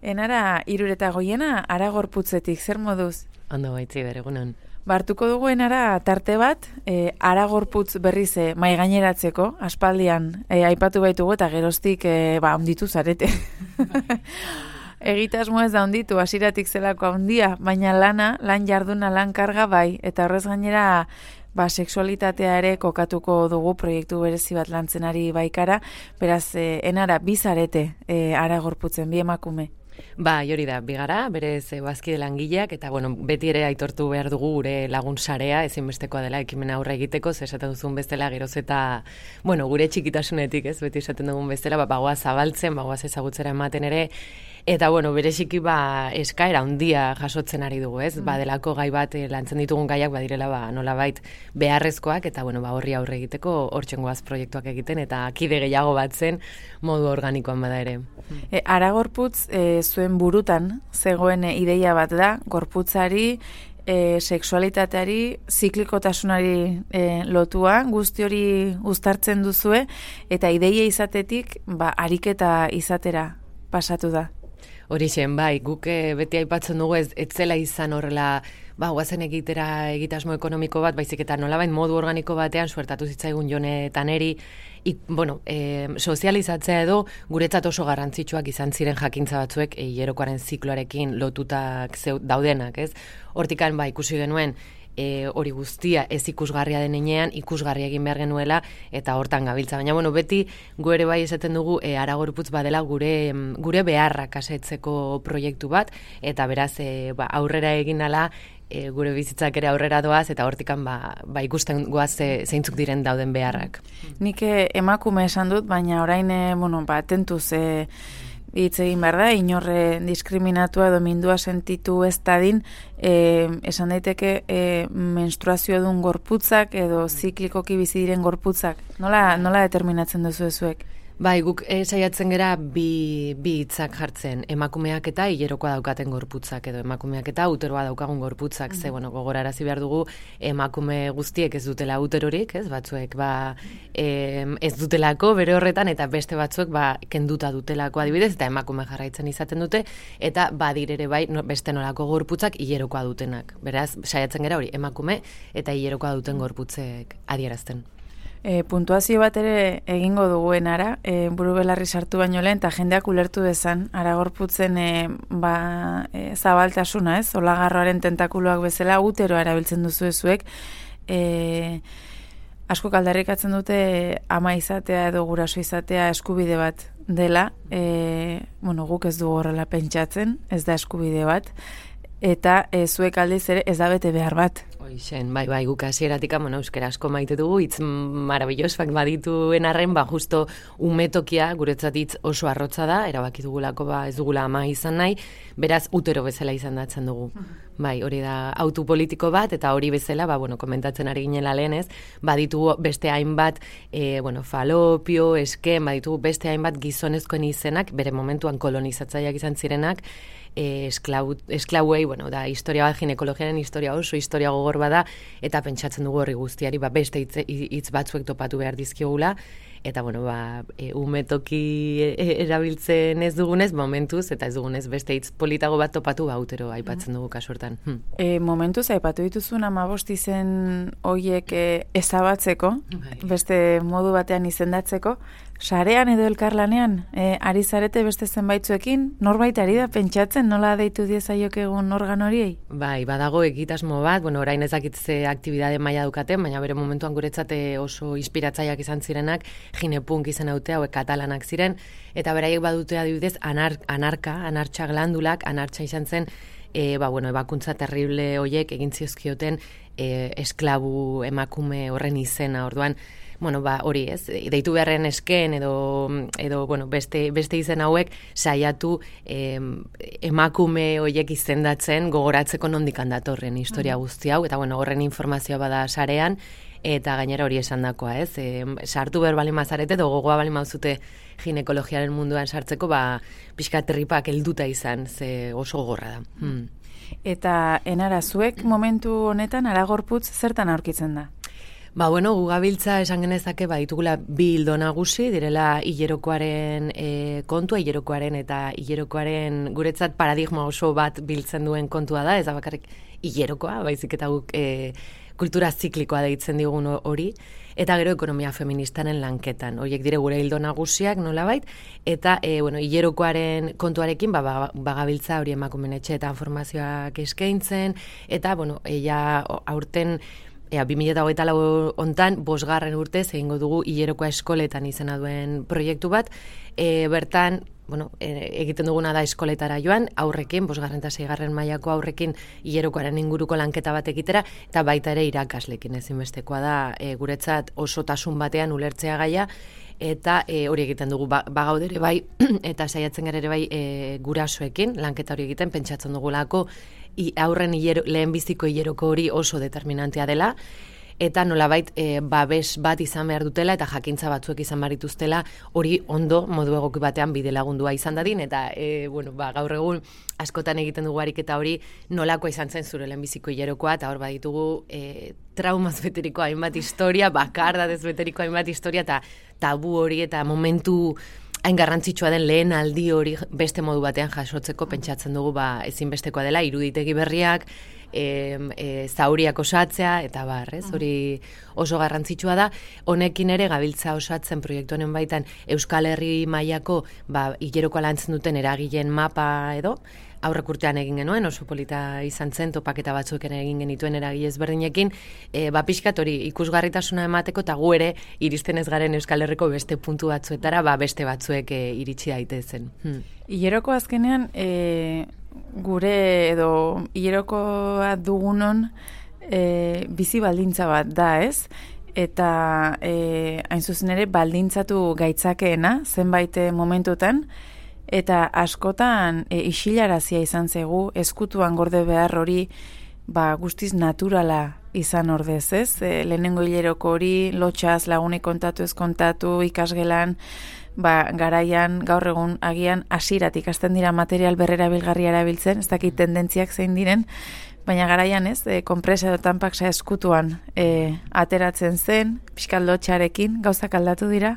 Enara, 3:00 Aragorputzetik, zer moduz? Ondo baitzi beregunon. Bartuko dugu enara tarte bat, Aragorputz berriz mai gaineratzeko, aspaldian aipatu baitugu eta geroztik onditu zarete. Egitasmo ez da onditu, hasieratik zelako handia, baina lan jarduna, lan karga bai, eta horrez gainera sexualitatea ere kokatuko dugu proiektu berezi bat lantzen ari baikara, beraz, enara, bi zarete Aragorputzen, bi emakume. Hori da, bigara, berez bazkide langileak, eta beti ere aitortu behar dugu gure lagun sarea, ezinbestekoa dela ekimena aurre egiteko, esaten duzun bestela geroz eta, gure txikitasunetik, ez, beti esaten dugun bestela, bagoaz zabaltzen, bagoaz ezagutzera ematen ere, eta bereziki eskaera handia jasotzen ari dugu, ez, badelako gai bat lantzen ditugun gaiak badirela nolabait beharrezkoak, eta horri aurre egiteko hortxengoaz proiektuak egiten, eta kide gehiago batzen modu organikoan bada ere. Aragorputz, zuen burutan zegoen ideia bat da, gorputzari, sexualitateari, ziklikotasunari lotua, guzti hori uztartzen duzue, eta ideia izatetik, ariketa izatera pasatu da. Horixen, guk beti aipatzen dugu ez zela izan horrela, guazen egitasmo ekonomiko bat, baizik eta nolabait modu organiko batean suertatu zitzaigun Jone eta neri, sozializatzea edo guretzat oso garrantzitsuak izan ziren jakintza batzuek hilerokoaren zikloarekin lotutak daudenak, ez? Hortikan ikusi genuen hori guztia ez ikusgarria den enean, ikusgarria egin behar genuela, eta hortan gabiltza. Baina, beti gu ere bai esaten dugu Aragorputz badela gure beharrak asetzeko proiektu bat, eta beraz aurrera egin ala, gure bizitzak ere aurrera doaz, eta hortikan ikusten goaz zeintzuk diren dauden beharrak. Nik emakume esan dut, baina orain, tentuz hitz egin behar da, inorre diskriminatua edo mindua sentitu ez dadin, esan daiteke menstruazio duen gorputzak edo ziklikoki bizi diren gorputzak. Nola determinatzen duzu ezuek? Guk saiatzen gera bi hitzak jartzen, emakumeak eta hilerokoa daukaten gorputzak, edo emakumeak eta uteroa daukagun gorputzak, ze gogorarazi behar dugu emakume guztiek ez dutela uterorik, ez batzuek ez dutelako bere horretan, eta beste batzuek kenduta dutelako adibidez, eta emakume jarraitzen izaten dute, eta badirere beste nolako gorputzak hilerokoa dutenak. Beraz, saiatzen gera hori, emakume eta hilerokoa duten gorputzek adierazten. Puntuazio bat ere egingo duguenara, buru belarri sartu baino lehen, eta jendeak ulertu dezan, Aragorputzen zabaltasuna, ez? Olagarroaren tentakuloak bezala uteroa erabiltzen duzu ezuek. Asko aldarrikatzen dute ama izatea edo guraso izatea eskubide bat dela, guk ez dugu horrela pentsatzen, ez da eskubide bat, eta zuek aldiz ere ez da bete behar bat. Hoixen, guk hasieratik euskara asko maite dugu, hitz marabillosak badituen arren, justo umetokia guretzat hitz oso arrotza da, erabaki dugulako ez dugula ama izan nahi, beraz utero bezala izan datzen dugu. Hori da autu politiko bat, eta hori bezala, komentatzen ari ginela lehenez, baditugu beste hainbat, falopio, esken, baditugu beste hainbat gizonezkoen izenak, bere momentuan kolonizatzaileak izan zirenak, esklauei, da historia bat, ginekologiaren historia oso historia gogor bada, eta pentsatzen dugu horri guztiari, beste hitz batzuek topatu behar dizkiogula, eta umetoki erabiltzen ez dugunez, momentuz, eta ez dugunez beste hitz politago bat topatu utero aipatzen dugu kasu hortan. Momentuz aipatu dituzun 15 izen horiek ezabatzeko, beste modu batean izendatzeko, sarean edo elkarlanean, ari zarete beste zenbaitzuekin, norbait ari da pentsatzen, nola deitu diezaiok egun organ horiei? Badago egitasmo bat, orain ezakitze aktibidade maila dukaten, baina bere momentuan guretzate oso inspiratzaileak izan zirenak, Ginepunk izan haute hauek katalanak ziren, eta beraiek badute adibidez anartxa glandulak, anartxa izan zen, ebakuntza terrible hoiek egin ziozkioten esklabu emakume horren izena, orduan, hori ez, deitu beharren esken edo beste izen hauek saiatu emakume hoiek izendatzen gogoratzeko nondik datorren historia guzti hau, eta horren informazioa bada sarean, eta gainera hori esandakoa, ez? Sartu behar bali mazarete, edo gogoa bali mauzute ginekologiaren munduan sartzeko, pixka terripak helduta izan, ze oso gogorra da. Eta enara, zuek momentu honetan Aragorputz zertan aurkitzen da? Bueno, gugabiltza esan genezake ditugula bi ildo nagusi, direla hilerokoaren kontua, hilerokoaren eta hilerokoaren guretzat paradigma oso bat biltzen duen kontua da, ez da bakarrik hilerokoa, baizik eta guk kultura ziklikoa deitzen digun hori, eta gero ekonomia feministaren lanketan. Horiek dire gure hildo nagusiak nolabait, eta hilerokoaren kontuarekin bagabiltza hori emakumeen etxeetan formazioak eskaintzen, eta ella aurten 2024 hontan 5. urtez egingo dugu hilerokoa eskoletan izena duen proiektu bat, bertan egiten duguna da eskoletara joan, aurrekin, 5. eta 6. mailako aurrekin hilerokoaren inguruko lanketa bat egitera, eta baita ere irakaslekin ezinbestekoa da guretzat osotasun batean ulertzea gaia, eta hori egiten dugu bagaudere bai, eta saiatzen gara ere bai gurasoekin, lanketa hori egiten, pentsatzen dugulako aurren lehenbiziko hileroko hori oso determinantea dela, eta nolabait babes bat izan behar dutela eta jakintza batzuek izan barituztela hori ondo modu egoki batean bide lagundua izan dadin, eta gaur egun askotan egiten dugu ariketa hori nolakoa izan zen zure lehenbiziko hilerokoa, eta hor baditugu traumaz beteriko hainbat historia, bakardadez beteriko hainbat historia, eta tabu hori eta momentu hain garrantzitsua den lehen aldi hori beste modu batean jasotzeko pentsatzen dugu ezinbestekoa dela, iruditegi berriak, zauriak osatzea, eta hori oso garrantzitsua da. Honekin ere gabiltza osatzen proiektu honen baitan Euskal Herri mailako hilerokoa lantzen duten eragileen mapa edo, aurrek urtean egin genuen, oso polita izan zen, topaketa batzueken egin genituen eragile ezberdinekin, pixkat hori ikusgarritasuna emateko, eta gu ere iristen ez garen Euskal Herriko beste puntu batzuetara, beste batzuek iritsi daitezen. Hileroko azkenean, gure edo hilerokoa dugunon bizi baldintza bat da, ez? Eta hain zuzen ere baldintzatu gaitzakeena zenbait momentutan, eta askotan isilarazia izan zegu, eskutuan gorde behar hori guztiz naturala izan ordez, ez? Lehenengo hileroko hori lotxaz lagunik kontatu ez kontatu, ikasgelan, garaian, gaur egun agian hasiratik ikasten dira material berrera bilgarria erabiltzen, ez dakit tendentziak zein diren, baina garaian ez, konpresa edo tanpaksa eskutuan ateratzen zen, pixkat lotxarekin, gauzak aldatu dira?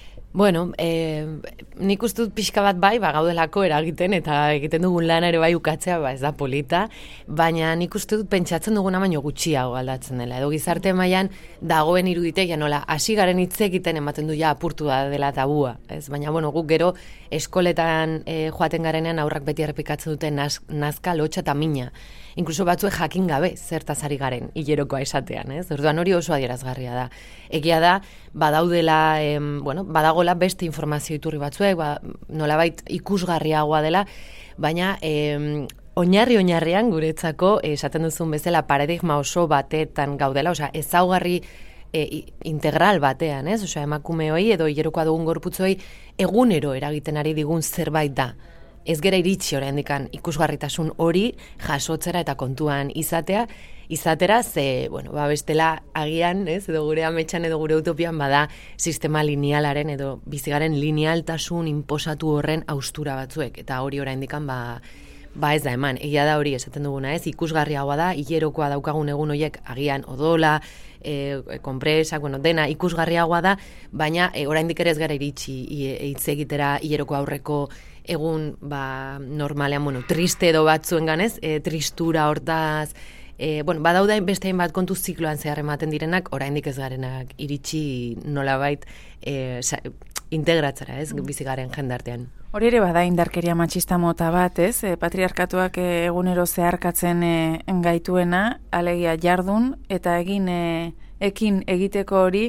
Nik uste dut pixka bat gaudelako eragiten eta egiten dugun lana ere ukatzea, ez da polita, baina nik uste dut pentsatzen duguna baino gutxiago aldatzen dela. Edo gizarte mailan dagoen iruditegia nola, hasi garen hitz egiten ematen du apurtu da dela tabua. Ez? Baina guk gero eskoletan joaten garenean aurrak beti errepikatzen duten nazka, lotxa eta mina. Inkluso batzuek jakin gabe zertaz ari garen hilerokoa esatean, ez? Orduan hori oso adierazgarria da. Egia da, badaudela, badagola beste informazio iturri batzuek, nolabait ikusgarriagoa dela, baina oinarrian guretzako esaten duzun bezala paradigma oso batetan gaudela, ezaugarri integral batean, ez? Emakume hoi edo hilerokoa dugun gorputzoi egunero eragiten ari digun zerbait da. Ez gera iritsi oraindikan ikusgarritasun hori jasotzera eta kontuan izatera, ze, bestela agian, ez, edo gure ametsan edo gure utopian bada sistema linealaren edo bizigaren linealtasun inposatu horren haustura batzuek, eta hori oraindikan ez da eman. Egia da hori esaten duguna, ez, ikusgarriagoa da, hilerokoa daukagun egun horiek agian odola, konpresak, dena ikusgarriagoa da, baina oraindik ere ez gara iritsi hitz egitera hileroko aurreko egun normalean, triste edo batzuen ganez, tristura hortaz, badauda beste hainbat kontu zikloan zehar ematen direnak, oraindik ez garenak iritsi nolabait integratzera, ez, bizigaren jendartean. Hori ere bada indarkeria matxista mota bat, ez? Patriarkatuak egunero zeharkatzen gaituena, alegia jardun, eta ekin egiteko hori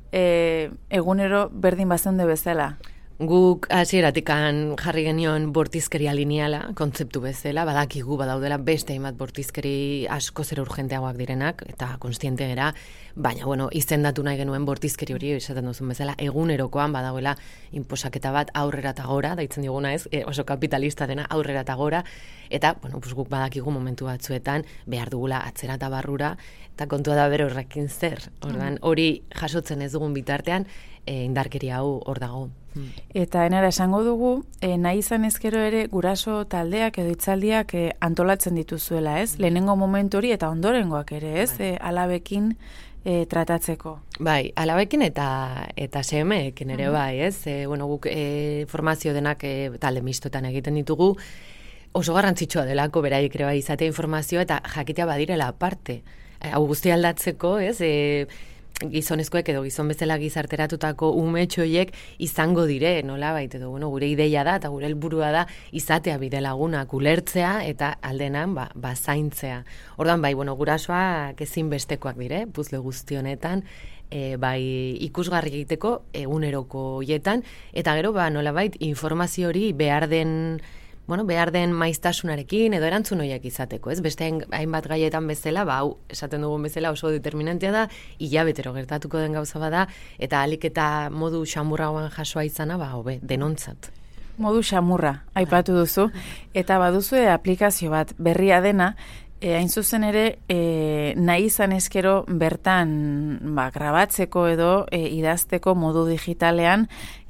egunero berdin bazunde bezala. Guk hasieratikan jarri genion bortizkeria lineala, kontzeptu bezala, badakigu badaudela beste hainbat bortizkeri asko zer urgenteagoak direnak, eta konstiente gera, baina, izendatu nahi genuen bortizkeri hori, esaten duzun bezala, egunerokoan badagoela inposaketa bat aurrera eta gora, daitzen diguna ez, oso kapitalista dena aurrera eta gora, eta, guk badakigu momentu batzuetan behar dugula atzera eta barrura, eta kontua da bere horrekin zer. Ordan, hori jasotzen ez dugun bitartean, indarkeria hau hor dago. Eta enara esango dugu, nahi izan ezkero ere guraso taldeak edo hitzaldiak antolatzen dituzuela, ez? Lehenengo momentu hori eta ondorengoak ere, ez? Alabekin tratatzeko. Bai, alabekin eta semeekin ere bai, ez? Bueno, guk formazio denak talde mistotan egiten ditugu, oso garrantzitsua delako beraiek ere bai izatea informazioa eta jakitea badirela aparte. Hau guztia aldatzeko, ez? Gizonezkoek edo gizon bezala gizarteratutako umetxoiek izango dire, nola baita edo, bueno, gure ideia da eta gure helburua da izatea bide lagunak ulertzea eta aldenan zaintzea. Ordan bai, bueno, gurasoak ezinbestekoak dire, puzle guzti honetan, bai ikusgarri egiteko eguneroko hoietan eta gero nola bait informazio hori behar den maiztasunarekin edo erantzun horiek izateko, ez? Beste hainbat gaietan bezala, hau esaten dugun bezala oso determinantea da, hilabetero gertatuko den gauza bada, eta ahalik eta modu xamurragoan jasoa izana, hobe, denontzat. Modu xamurra, aipatu duzu, eta baduzue aplikazio bat berria dena, hain zuzen ere, nahi izan eskero bertan grabatzeko edo idazteko modu digitalean,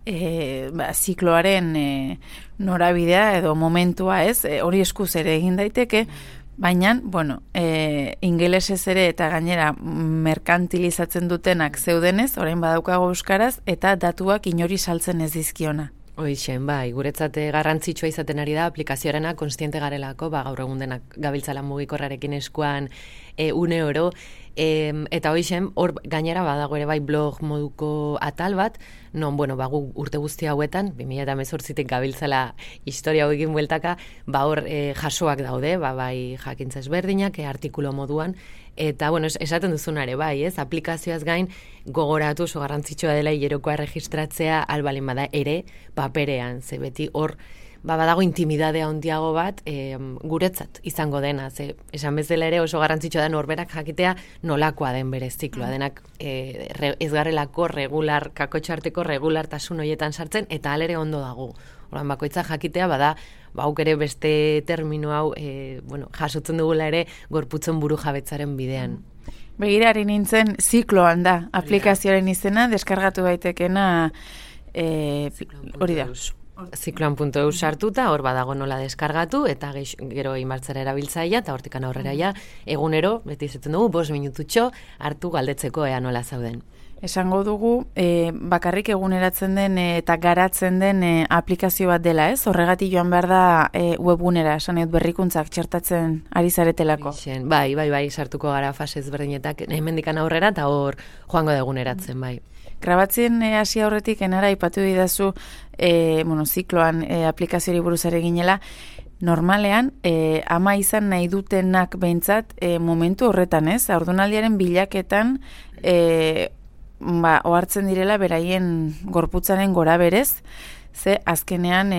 zikloaren norabidea edo momentua, ez? Hori eskuz ere egin daiteke, baina, bueno, ingelesez ere eta gainera merkantilizatzen dutenak zeudenez, orain badaukago euskaraz, eta datuak inori saltzen ez dizkiona. Hoixen, bai, guretzat garrantzitsua izaten ari da aplikazioarena konstiente garelako, gaur egun denak gabiltzala mugikorrarekin eskuan une oro, eta hoixen, hor gainera badago ere bai blog moduko atal bat, non, bueno, gu urte guzti hauetan, 2018tik gabiltzala historia hauekin bueltaka, hor jasoak daude, bai jakintza ezberdinak, artikulo moduan, eta, bueno, esaten duzunare bai, ez? Aplikazioaz gain, gogoratu oso garrantzitsua dela hilerokoa registratzea albalin bada ere paperean, ze beti hor badago intimidadea handiago bat guretzat izango dena, ze esan bezala ere oso garrantzitsua da norberak jakitea nolakoa den bere zikloa, denak ez garelako kakotxarteko regulartasun horietan sartzen, eta alere ondo dago. Horan bakoitza jakitea bada, hauk ere beste termino hau jasotzen dugula ere gorputzen buru jabetzaren bidean. Begirari nintzen zikloan da, aplikazioaren izena, deskargatu daitekena hori da. Zikloan.eu sartuta, hor badago nola deskargatu, eta gero imartzera erabiltzaia, eta hortikan aurrera egunero, beti izaten dugu, 5 minututxo, hartu galdetzeko ea nola zauden. Esango dugu, bakarrik eguneratzen den eta garatzen den aplikazio bat dela, ez? Horregatik joan behar da webgunera, esan berrikuntzak txertatzen ari zaretelako. Bai, sartuko gara fase ezberdinetak, hemendikan aurrera, eta hor joango da eguneratzen, bai. Grabatzen hasi aurretik enara ipatu didazu zikloan aplikazioari buruz ere ginela, normalean ama izan nahi dutenak behintzat momentu horretan, ez? Haurdunaldiaren bilaketan ohartzen direla beraien gorputzaren gora berez, ze azkenean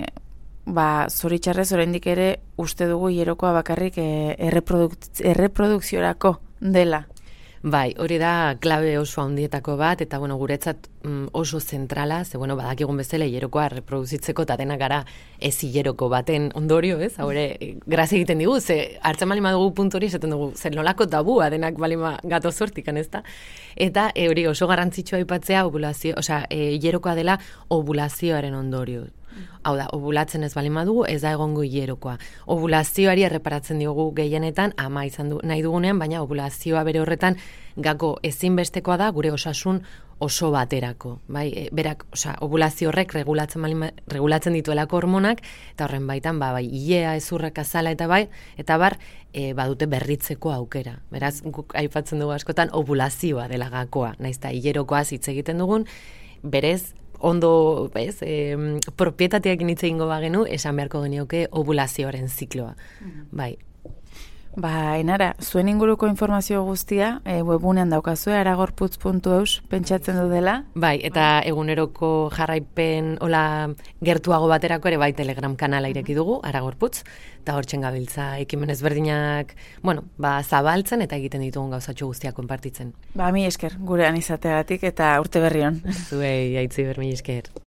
zoritxarrez oraindik ere uste dugu hilerokoa bakarrik erreprodukziorako dela. Bai, hori da klabe oso handietako bat, eta guretzat oso zentrala, ze badakigun bezala hilerokoa reproduzitzeko eta denak gara ez hileroko baten ondorio, ez? Haure, grazia egiten digu, ze hartzen balima dugu puntu hori, esaten dugu, zer nolako tabua denak balima gato zortikan, ez da? Eta hori oso garrantzitsua aipatzea hilerokoa dela ovulazioaren ondorio. Hau da, ovulatzen ez balin badugu, ez da egongo hilerokoa. Ovulazioari erreparatzen diogu gehienetan, ama izan nahi dugunean, baina ovulazioa bere horretan gako ezinbestekoa da gure osasun oso baterako. Bai, berak, ovulazio horrek regulatzen dituelako hormonak, eta horren baitan, ilea, ezurrak, azala, eta bar, badute berritzeko aukera. Beraz, guk aipatzen dugu askotan, ovulazioa dela gakoa, nahiz eta hilerokoaz hitz egiten dugun, berez, ondo, propietateak hitz egingo bagenu, esan beharko genioke ovulazioaren zikloa. Bai. Enara, zuen inguruko informazio guztia webgunean daukazue, aragorputz.eus, pentsatzen du dela? Bai, eta eguneroko jarraipen gertuago baterako ere bai Telegram kanala ireki dugu, Aragorputz, eta hortzen gabiltza ekimen ezberdinak, zabaltzen eta egiten ditugun gauzatxo guztiak konpartitzen. Mi esker, gurean izateagatik eta urte berri on. Zuei, aitzi ber, mi esker.